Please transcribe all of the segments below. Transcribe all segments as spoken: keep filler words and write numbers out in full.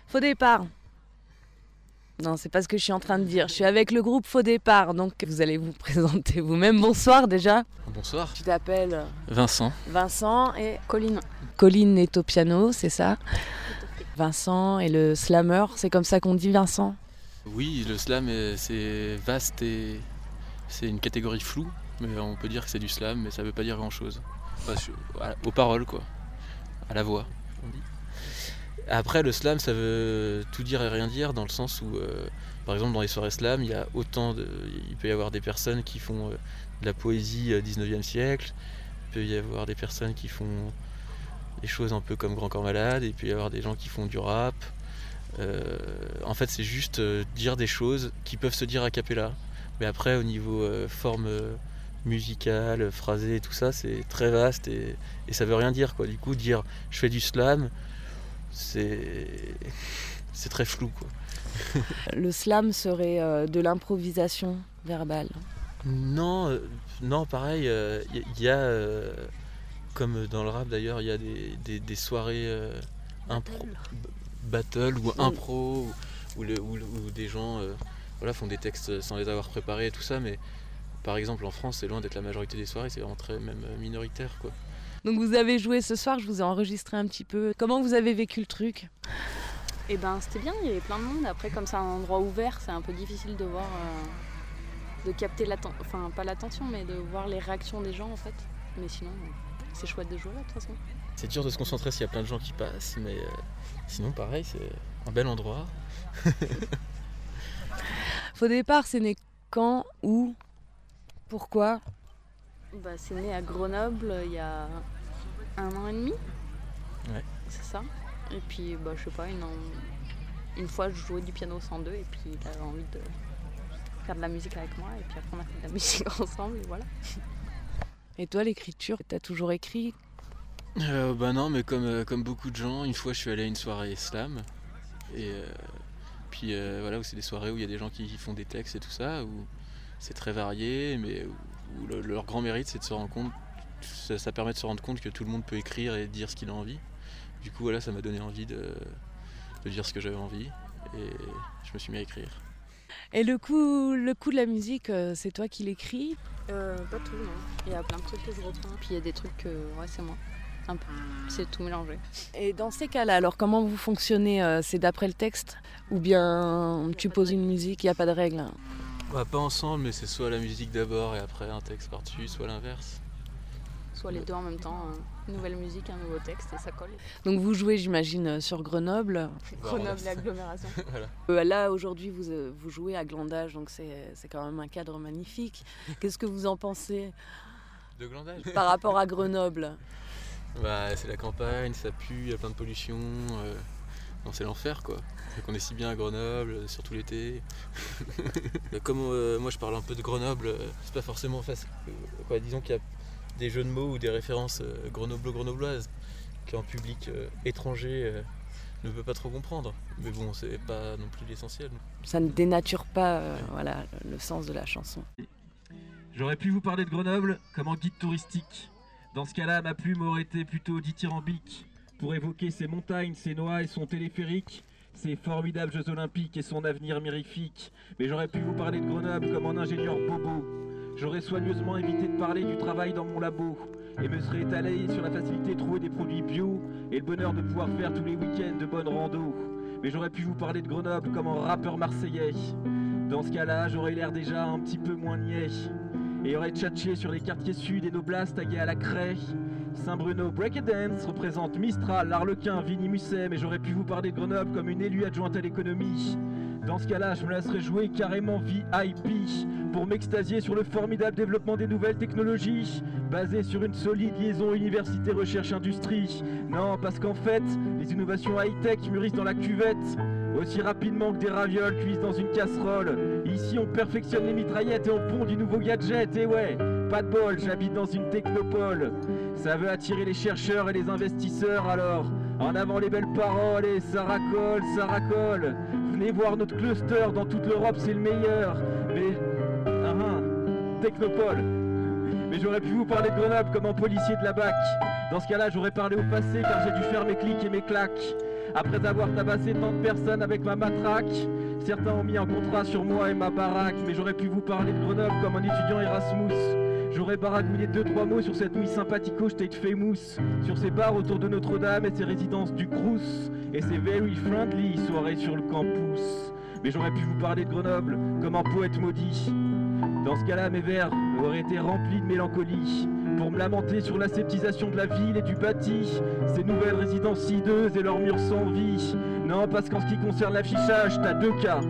Faux départ. Non, c'est pas ce que je suis en train de dire. Je suis avec le groupe Faux départ, donc vous allez vous présenter vous-même. Bonsoir déjà. Bonsoir. Tu t'appelles Vincent. Vincent et Colline. Colline est au piano, c'est ça? Vincent et le slammer, c'est comme ça qu'on dit Vincent? Oui, le slam est- c'est vaste et c'est une catégorie floue, mais on peut dire que c'est du slam, mais ça veut pas dire grand-chose. Enfin, je- à- aux paroles, quoi, à la voix. On dit. Après, le slam, ça veut tout dire et rien dire, dans le sens où, euh, par exemple, dans les soirées slam, il y a autant de, il peut y avoir des personnes qui font euh, de la poésie euh, dix-neuvième siècle, il peut y avoir des personnes qui font des choses un peu comme Grand Corps Malade, et il peut y avoir des gens qui font du rap. Euh, en fait, c'est juste euh, dire des choses qui peuvent se dire a cappella. Mais après, au niveau euh, forme euh, musicale, phrasée et tout ça, c'est très vaste et, et ça veut rien dire, quoi. Du coup, dire je fais du slam, c'est c'est très flou, quoi. Le slam serait euh, de l'improvisation verbale. Non, euh, non, pareil, il euh, y, y a, euh, comme dans le rap d'ailleurs, il y a des, des, des soirées euh, impro, battle ou impro, où, où, le, où, où des gens euh, voilà, font des textes sans les avoir préparés et tout ça, mais par exemple en France, c'est loin d'être la majorité des soirées, c'est vraiment très même minoritaire, quoi. Donc vous avez joué ce soir, je vous ai enregistré un petit peu. Comment vous avez vécu le truc? Et ben c'était bien, il y avait plein de monde. Après, comme c'est un endroit ouvert, c'est un peu difficile de voir, euh, de capter l'attention, enfin pas l'attention, mais de voir les réactions des gens en fait. Mais sinon, euh, c'est chouette de jouer là de toute façon. C'est dur de se concentrer s'il y a plein de gens qui passent, mais euh, sinon pareil, c'est un bel endroit. Faux départ, c'est né quand? Où? Pourquoi? Bah, c'est né à Grenoble il y a un an et demi. Ouais. C'est ça. Et puis, bah, je sais pas, une, une fois je jouais du piano sans deux et puis il avait envie de faire de la musique avec moi et puis après on a fait de la musique ensemble et voilà. Et toi, l'écriture, t'as toujours écrit? Euh, bah non, mais comme, euh, comme beaucoup de gens, une fois je suis allé à une soirée slam et euh, puis euh, voilà, où c'est des soirées où il y a des gens qui font des textes et tout ça, où c'est très varié, mais où, où le- leur grand mérite c'est de se rendre compte, ça, ça permet de se rendre compte que tout le monde peut écrire et dire ce qu'il a envie. Du coup voilà, ça m'a donné envie de, de dire ce que j'avais envie et je me suis mis à écrire. Et le coup, le coup de la musique, euh, c'est toi qui l'écris? Euh, pas tout, non. Il y a plein de trucs que je reprends. Puis il y a des trucs que, ouais, c'est moi. Un peu. C'est tout mélangé. Et dans ces cas-là, alors comment vous fonctionnez? euh, C'est d'après le texte? Ou bien tu poses une musique, il n'y a pas de règle? Bah, pas ensemble, mais c'est soit la musique d'abord et après un texte par-dessus, soit l'inverse. Soit les deux en même temps. euh, Une nouvelle musique, un nouveau texte et ça colle. Donc vous jouez, j'imagine, sur Grenoble. Grenoble et agglomération. Voilà. Euh, Là, aujourd'hui, vous, euh, vous jouez à Glandage, donc c'est c'est quand même un cadre magnifique. Qu'est-ce que vous en pensez De glandage. par rapport à Grenoble? Bah, c'est la campagne, ça pue, il y a plein de pollution. euh, Non, c'est l'enfer, quoi. C'est qu'on est si bien à Grenoble, euh, surtout l'été. Comme euh, moi je parle un peu de Grenoble, euh, c'est pas forcément facile. Euh, quoi, disons qu'il y a des jeux de mots ou des références euh, grenoblo-grenobloises qu'un public euh, étranger euh, ne peut pas trop comprendre. Mais bon, c'est pas non plus l'essentiel. Ça ne dénature pas euh, voilà, le sens de la chanson. J'aurais pu vous parler de Grenoble comme en guide touristique. Dans ce cas-là, ma plume aurait été plutôt dithyrambique pour évoquer ses montagnes, ses noix et son téléphérique, ses formidables Jeux Olympiques et son avenir mirifique. Mais j'aurais pu vous parler de Grenoble comme en ingénieur bobo. J'aurais soigneusement évité de parler du travail dans mon labo et me serais étalé sur la facilité de trouver des produits bio et le bonheur de pouvoir faire tous les week-ends de bonnes rando. Mais j'aurais pu vous parler de Grenoble comme en rappeur marseillais. Dans ce cas-là, j'aurais l'air déjà un petit peu moins niais et aurait tchatché sur les quartiers sud et nos blasts tagués à la craie. Saint-Bruno Breakdance représente Mistral, l'Arlequin, Vinny Musset, mais j'aurais pu vous parler de Grenoble comme une élue adjointe à l'économie. Dans ce cas-là, je me laisserais jouer carrément V I P pour m'extasier sur le formidable développement des nouvelles technologies basées sur une solide liaison université-recherche-industrie. Non, parce qu'en fait, les innovations high-tech mûrissent dans la cuvette aussi rapidement que des ravioles cuisent dans une casserole. Ici, on perfectionne les mitraillettes et on pond du nouveau gadget. Et ouais, pas de bol, j'habite dans une technopole. Ça veut attirer les chercheurs et les investisseurs, alors en avant les belles paroles et ça racole, ça racole. Venez voir notre cluster, dans toute l'Europe c'est le meilleur. Mais... Ah ah, Technopole. Mais j'aurais pu vous parler de Grenoble comme un policier de la B A C. Dans ce cas-là, j'aurais parlé au passé car j'ai dû faire mes clics et mes claques. Après avoir tabassé tant de personnes avec ma matraque, certains ont mis un contrat sur moi et ma baraque. Mais j'aurais pu vous parler de Grenoble comme un étudiant Erasmus. J'aurais baragouillé deux trois mots sur cette nuit sympathico state famous, sur ces bars autour de Notre-Dame et ses résidences du Crous, et ses very friendly soirées sur le campus. Mais j'aurais pu vous parler de Grenoble comme un poète maudit. Dans ce cas-là, mes vers auraient été remplis de mélancolie, pour me lamenter sur l'aseptisation de la ville et du bâti, ces nouvelles résidences hideuses et leurs murs sans vie. Non, parce qu'en ce qui concerne l'affichage, t'as deux cas.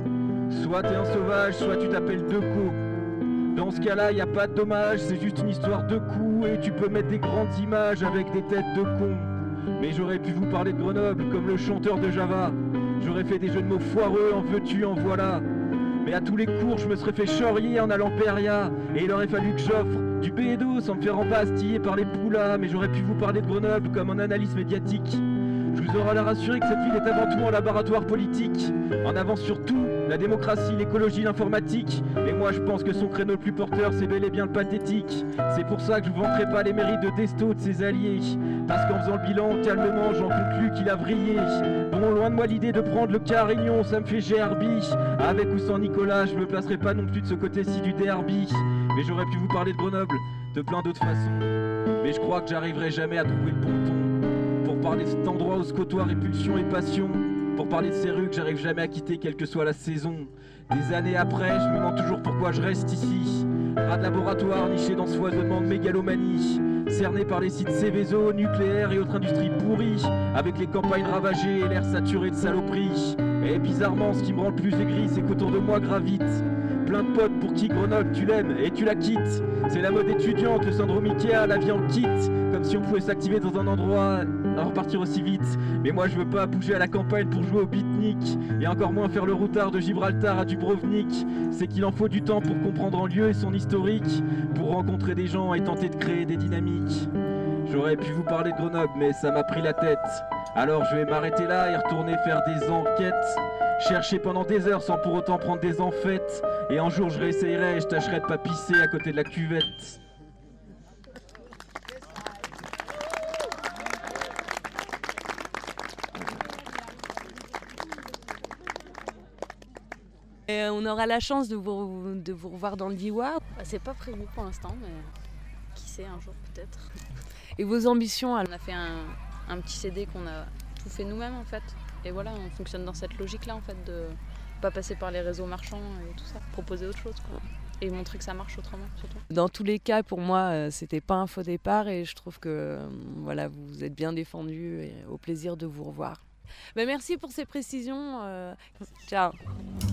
Soit t'es un sauvage, soit tu t'appelles Deco. Dans ce cas-là, y a pas de dommage, c'est juste une histoire de coups, et tu peux mettre des grandes images avec des têtes de cons. Mais j'aurais pu vous parler de Grenoble comme le chanteur de Java. J'aurais fait des jeux de mots foireux, en veux-tu, en voilà. Mais à tous les cours, je me serais fait charrier en allant Péria, et il aurait fallu que j'offre du bédo sans me faire empastiller par les poulas. Mais j'aurais pu vous parler de Grenoble comme en analyse médiatique. Je vous aurais rassuré que cette ville est avant tout un laboratoire politique, en avant sur tout, la démocratie, l'écologie, l'informatique. Et moi je pense que son créneau le plus porteur, c'est bel et bien le pathétique. C'est pour ça que je vous vanterai pas les mérites de Desto, de ses alliés, parce qu'en faisant le bilan, calmement, j'en conclus qu'il a vrillé. Bon, loin de moi l'idée de prendre le Carignon, ça me fait gerbi. Avec ou sans Nicolas, je me placerai pas non plus de ce côté-ci du derby. Mais j'aurais pu vous parler de Grenoble, de plein d'autres façons. Mais je crois que j'arriverai jamais à trouver le bon ton pour parler de cet endroit où se côtoient répulsion et passion, pour parler de ces rues que j'arrive jamais à quitter quelle que soit la saison. Des années après, je me demande toujours pourquoi je reste ici, rat de laboratoire niché dans ce foisonnement de mégalomanie, cerné par les sites Céveso, nucléaires et autres industries pourries, avec les campagnes ravagées et l'air saturé de saloperies. Et bizarrement, ce qui me rend le plus aigri, c'est qu'autour de moi gravite plein de potes pour qui Grenoble tu l'aimes et tu la quittes. C'est la mode étudiante, le syndrome Ikea, la vie en kit, comme si on pouvait s'activer dans un endroit à repartir aussi vite. Mais moi je veux pas bouger à la campagne pour jouer au beatnik, et encore moins faire le routard de Gibraltar à Dubrovnik. C'est qu'il en faut du temps pour comprendre un lieu et son historique, pour rencontrer des gens et tenter de créer des dynamiques. J'aurais pu vous parler de Grenoble, mais ça m'a pris la tête. Alors je vais m'arrêter là et retourner faire des enquêtes, chercher pendant des heures sans pour autant prendre des enfêtes. Et un jour je réessayerai et je tâcherai de pas pisser à côté de la cuvette. Et on aura la chance de vous, de vous revoir dans le Diois. Bah, c'est pas prévu pour l'instant, mais qui sait, un jour peut-être. Et vos ambitions alors? On a fait un, un petit C D qu'on a tout fait nous-mêmes en fait. Et voilà, on fonctionne dans cette logique-là en fait, de pas passer par les réseaux marchands et tout ça. Proposer autre chose quoi. Et montrer que ça marche autrement surtout. Dans tous les cas, pour moi, c'était pas un faux départ et je trouve que voilà, vous êtes bien défendus et au plaisir de vous revoir. Ben, merci pour ces précisions. Euh... Ciao.